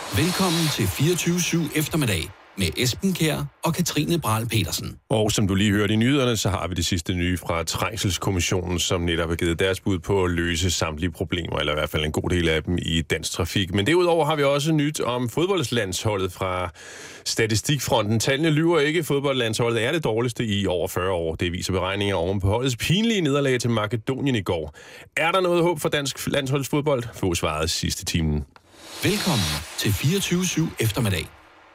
Velkommen til 24/7 eftermiddag med Esben Kjær og Katrine Brahl Petersen. Og som du lige hørte i nyhederne, så har vi det sidste nye fra Trængselskommissionen, som netop har givet deres bud på at løse samtlige problemer, eller i hvert fald en god del af dem i dansk trafik. Men derudover har vi også nyt om fodboldlandsholdet fra Statistikfronten. Tallene lyver ikke. Fodboldlandsholdet er det dårligste i over 40 år. Det viser beregninger oven på holdets pinlige nederlag til Makedonien i går. Er der noget håb for dansk landsholdsfodbold? Få svaret sidste timen. Velkommen til 24/7 eftermiddag.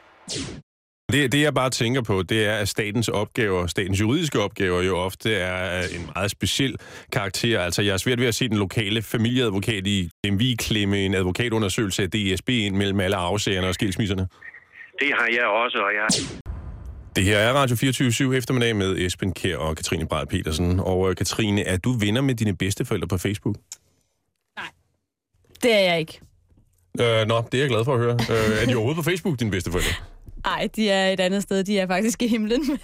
Det jeg bare tænker på, det er, at statens juridiske opgaver jo ofte er en meget speciel karakter. Altså, jeg er svært ved at se den lokale familieadvokat i DMV klemme en advokatundersøgelse af DSB ind mellem alle afsagerne og skilsmisserne. Det har jeg også, og jeg... Det her er Radio 24/7 eftermiddag med Esben Kjær og Katrine Brahl Petersen. Og Katrine, er du venner med dine bedsteforældre på Facebook? Nej, det er jeg ikke. Det er jeg glad for at høre. Er de overhovedet på Facebook, dine bedsteforældre? Nej, de er et andet sted. De er faktisk i himlen. Men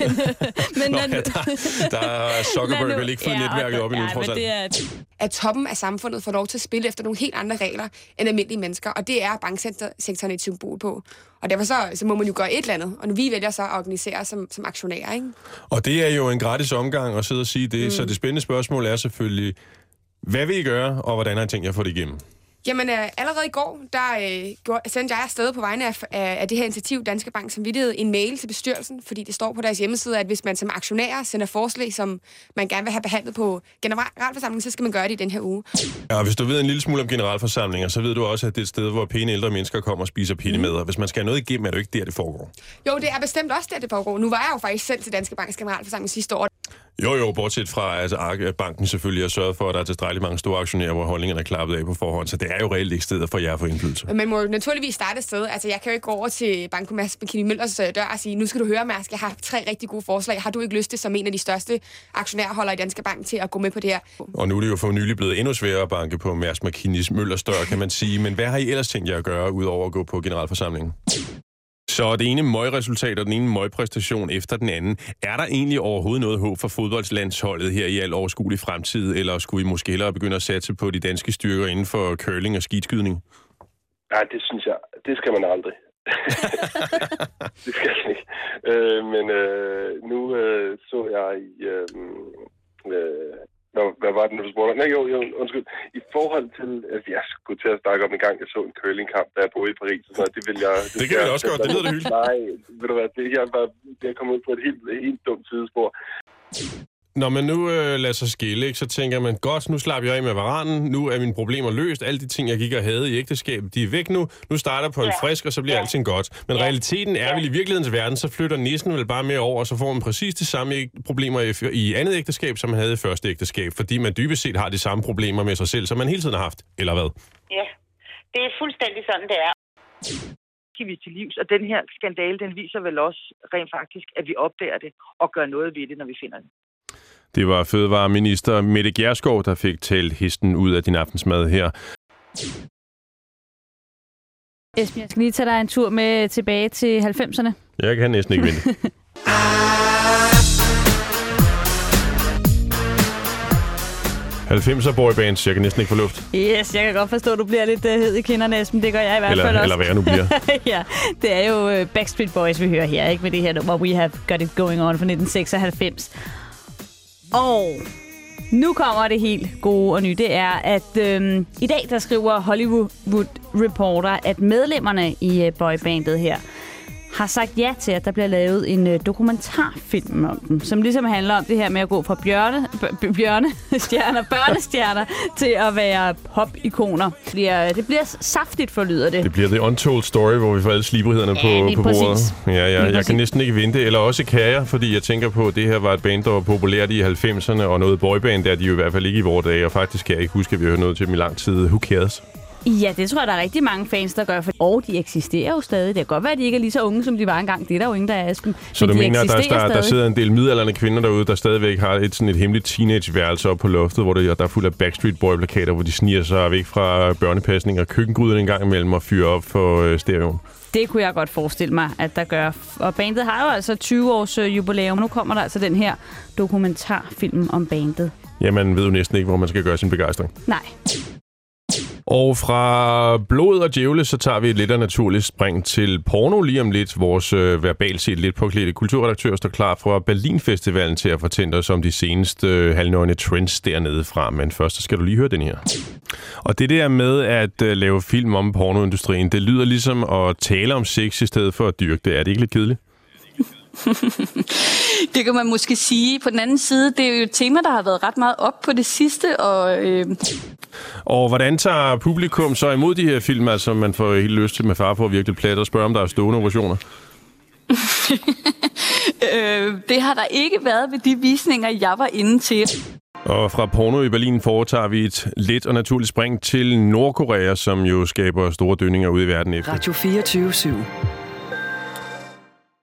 der er Zuckerberg vel ikke fået netværket op endnu, trods alt. At toppen af samfundet får lov til at spille efter nogle helt andre regler end almindelige mennesker, og det er banksektoren et symbol på. Og derfor så må man jo gøre et eller andet, og vi vælger så at organisere som aktionærer, ikke? Og det er jo en gratis omgang at sidde og sige det, så det spændende spørgsmål er selvfølgelig, hvad vil I gøre, og hvordan har I tænkt jer at få det igennem? Jamen, allerede i går, der sendte jeg afsted på vegne af det her initiativ, Danske Bank Samvittighed, en mail til bestyrelsen, fordi det står på deres hjemmeside, at hvis man som aktionær sender forslag, som man gerne vil have behandlet på generalforsamlingen, så skal man gøre det i den her uge. Ja, hvis du ved en lille smule om generalforsamlinger, så ved du også, at det er et sted, hvor pæne ældre mennesker kommer og spiser pindemad. Hvis man skal have noget igennem, er det jo ikke der, det foregår. Jo, det er bestemt også der, det foregår. Nu var jeg jo faktisk selv til Danske Banks generalforsamling sidste år. Jo, bortset fra, at banken selvfølgelig har sørget for, at der er tilstrækkeligt mange store aktionærer, hvor holdningerne er klappet af på forhånd, så det er jo reelt ikke stedet for jer at få indflydelse. Man må jo naturligvis starte et sted. Altså, jeg kan jo ikke gå over til Bankomas McKinney Møllers dør og sige, nu skal du høre, Mærsk, jeg har 3 rigtig gode forslag. Har du ikke lyst til, som en af de største aktionærholdere i Danske Bank, til at gå med på det her? Og nu er det jo for nylig blevet endnu sværere at banke på Mærsk McKinney Møllers dør, kan man sige. Men hvad har I ellers tænkt jer at gøre, udover at gå på generalforsamlingen? Så det ene møgresultat og den ene møgpræstation efter den anden. Er der egentlig overhovedet noget håb for fodboldslandsholdet her i al overskuelig fremtid, eller skulle I måske hellere begynde at satse på de danske styrker inden for curling og skidskydning? Nej, det synes jeg. Det skal man aldrig. Det skal man ikke. Men nu så jeg i... hvad var det, du spurgte? Nej, jo, undskyld. I forhold til, at jeg skulle til at snakke om en gang, jeg så en curlingkamp, da jeg boede i Paris, så det vil jeg... Det kan vi også godt, det lyder det hyggeligt. Nej, ved du hvad, det er kommet ud på et helt dumt sidespor. Når man nu lader sig skille, ikke, så tænker man, godt, nu slapper jeg af med varanen, nu er mine problemer løst, alle de ting, jeg gik og havde i ægteskabet, de er væk nu starter på en frisk, og så bliver alting godt. Men realiteten er vel i virkelighedens verden, så flytter nissen vel bare mere over, og så får man præcis de samme problemer i andet ægteskab, som man havde i første ægteskab, fordi man dybest set har de samme problemer med sig selv, som man hele tiden har haft, eller hvad? Ja, det er fuldstændig sådan, det er. Vi til livs, og den her skandale, den viser vel også rent faktisk, at vi opdager det og gør noget ved det, når vi finder det. Det var fødevareminister Mette Gjerskov, der fik talt hesten ud af din aftensmad her. Esben, jeg skal lige tage dig en tur med tilbage til 90'erne. Jeg kan næsten ikke vente. ...90'er boybands, jeg kan næsten ikke få luft. Yes, jeg kan godt forstå, at du bliver lidt hed i kinderne, Esben. Det gør jeg i hvert fald også. Eller hvad jeg nu bliver. Ja, det er jo Backstreet Boys, vi hører her, ikke? Med det her nummer, We Have Got It Going On fra 1996. Og nu kommer det helt gode og nye. Det er, at i dag der skriver Hollywood Reporter, at medlemmerne i boybandet her har sagt ja til, at der bliver lavet en dokumentarfilm om dem, som ligesom handler om det her med at gå fra børnestjerner til at være pop-ikoner. Det bliver saftigt, forlyder det. Det bliver The Untold Story, hvor vi får alle slibrighederne på bordet. Jeg kan næsten ikke vente, eller også kan jeg, fordi jeg tænker på, at det her var et band, der var populært i 90'erne, og noget boyband, der er de jo i hvert fald ikke i vores dage, og faktisk kan jeg ikke huske, at vi har hørt noget til dem i lang tid. Who cares? Ja, det tror jeg, der er rigtig mange fans, der gør. Og de eksisterer jo stadig. Det kan godt være, at de ikke er lige så unge, som de var engang. Det er der jo ingen, der er, Esben. Så du mener, at der sidder en del midaldrende kvinder derude, der stadigvæk har et hemmeligt teenageværelse oppe på loftet, hvor der er fuld af Backstreet Boy-plakater, hvor de sniger sig væk fra børnepasning og køkkengryden en gang imellem og fyrer op for stereoen? Det kunne jeg godt forestille mig, at der gør. Og bandet har jo altså 20 års jubilæum. Nu kommer der altså den her dokumentarfilm om bandet. Ja, man ved jo næsten ikke, hvor man skal gøre sin begejstring. Nej. Og fra blod og djævle, så tager vi et lidt af naturligt spring til porno lige om lidt. Vores verbalt set lidt påklædte kulturredaktør står klar fra Berlinfestivalen til at fortælle os om de seneste halvnøgne trends dernede fra. Men først så skal du lige høre den her. Og det der med at lave film om pornoindustrien, det lyder ligesom at tale om sex i stedet for at dyrke det. Er det ikke lidt kedeligt? Det kan man måske sige. På den anden side, det er jo et tema, der har været ret meget op på det sidste. Og hvordan tager publikum så imod de her film? Altså, man får helt lyst til med far på at virkelig plat og spørge, om der er stående ovationer. Det har der ikke været ved de visninger, jeg var inde til. Og fra porno i Berlin foretager vi et let og naturligt spring til Nordkorea, som jo skaber store dønninger ude i verden efter. Radio 24/7.